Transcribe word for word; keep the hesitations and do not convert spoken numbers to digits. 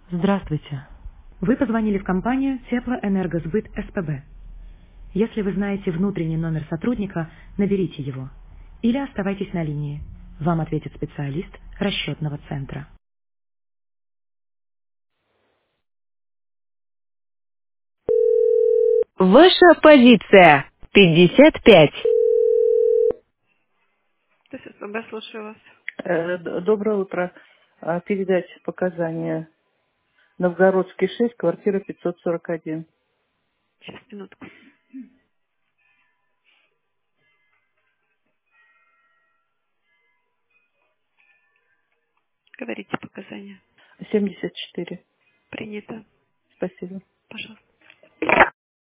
Здравствуйте. Вы позвонили в компанию Теплоэнергосбыт СПБ. Если вы знаете внутренний номер сотрудника, наберите его. Или оставайтесь на линии. Вам ответит специалист расчетного центра. Ваша позиция. пятьдесят пять. То есть, СПБ, слушаю вас. Э, д- Доброе утро. А, Передача показания. Новгородский шесть, квартира пятьсот сорок один. Сейчас, минутку. Говорите показания. семьдесят четыре. Принято. Спасибо. Пожалуйста.